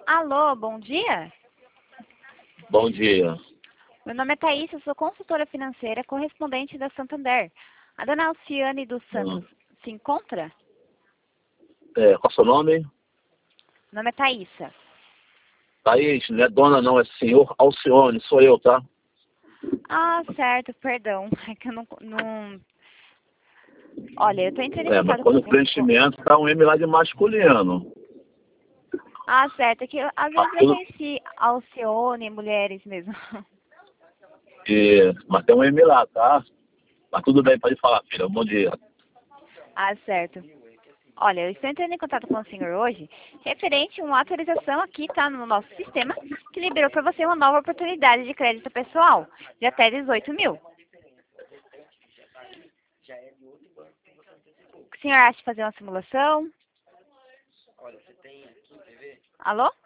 Alô, bom dia. Bom dia. Meu nome é Thaís, eu sou consultora financeira correspondente da Santander. A dona Alciane dos Santos Hum. se encontra? Qual é o seu nome? Meu nome é Thaísa. Thaís, não é dona não, é senhor Alcione, sou eu, tá? Ah, certo, perdão. É que eu não... Olha, eu tô entrando em Mas contato quando o com... preenchimento tá um M lá de masculino. Ah, certo, é que às Mas vezes eu tudo, conheci Alcione, mulheres mesmo. mas tem um M lá, tá? Mas tudo bem, pode falar, filha. Bom dia. Ah, certo. Olha, eu estou entrando em contato com o senhor hoje, referente a uma atualização aqui, tá, no nosso sistema, que liberou para você uma nova oportunidade de crédito pessoal, de até 18 mil. O senhor acha de fazer uma simulação? Alô?